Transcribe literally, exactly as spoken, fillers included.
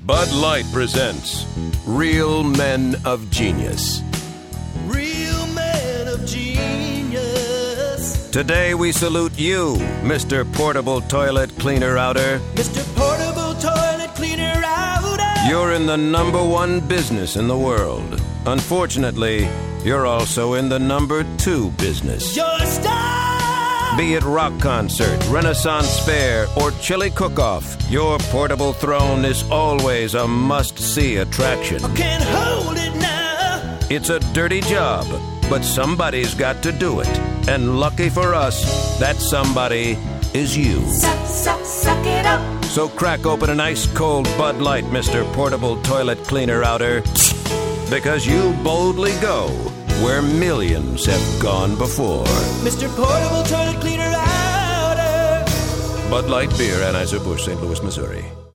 Bud Light presents Real Men of Genius. Real men of genius. Today we salute you, Mister Portable Toilet Cleaner Outer. Mister Portable Toilet Cleaner Outer. You're in the number one business in the world. Unfortunately, you're also in the number two business. You're a star. Be it rock concert, Renaissance fair, or chili cook-off, your portable throne is always a must-see attraction. I can't hold it now. It's a dirty job, but somebody's got to do it. And lucky for us, that somebody is you. Suck, suck, suck it up. So crack open an ice-cold Bud Light, Mister Portable Toilet Cleaner Outer, because you boldly go where millions have gone before. Mister Portable Toilet Cleaner Outer. Bud Light Beer, Anheuser-Busch, Saint Louis, Missouri.